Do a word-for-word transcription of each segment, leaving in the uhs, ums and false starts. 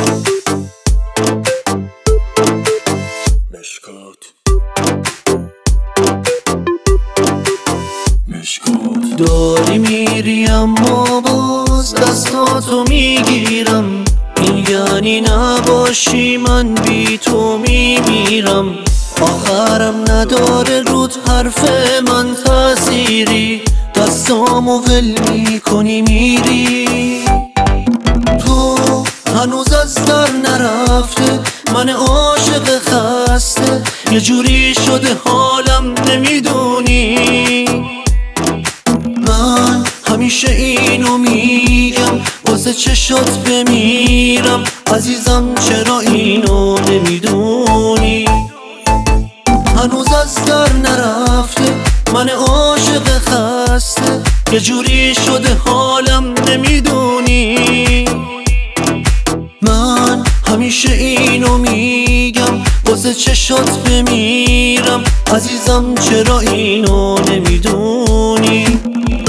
مشکات مشکات داری میری اما باز دستاتو میگیرم، این یعنی نباشی من بی تو میمیرم. آخرم نداره رود حرف من تأثیری، دستامو ول میکنی میری. تو هنوز از در نرفته، من عاشق خسته، یه جوری شده حالم نمیدونی. من همیشه اینو میگم واسه چشات بمیرم، عزیزم چرا اینو نمیدونی. هنوز از در نرفته، من عاشق خسته، یه جوری شده حالم نمیدونی. من همیشه اینو میگم واسه چشات بمیرم، عزیزم چرا اینو نمیدونی.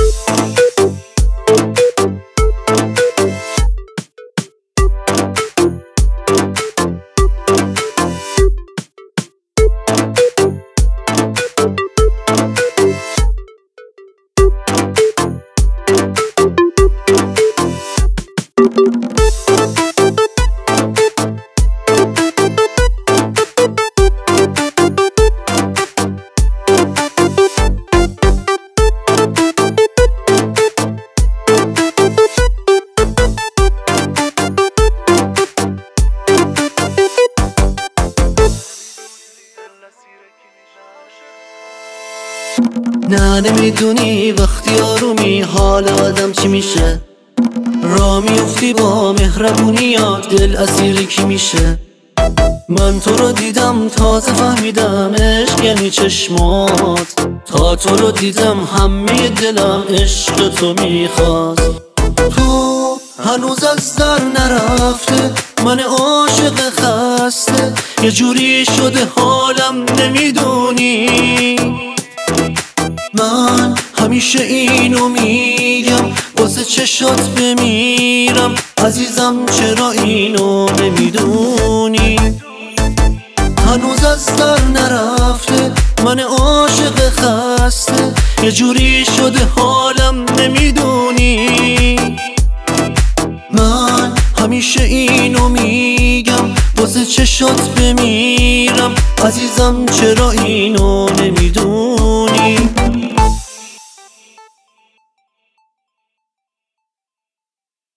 نه نمیدونی وقتی آرومی حال آدم چی میشه، را میفتی با مهربونیات دل اسیر کی میشه. من تو رو دیدم تازه فهمیدم عشق یعنی چشمات، تا تو رو دیدم همه دلم عشق تو میخواست. تو هنوز از در نرفته، من عاشق خسته، یه جوری شده حالم نمیدونی. من همیشه اینو میگم واسه چشات بمیرم، عزیزم چرا اینو نمیدونی. هنوز از در نرفته، من عاشق خسته، یه جوری شده حالم نمیدونی. من همیشه اینو میگم واسه چشات بمیرم، عزیزم چرا اینو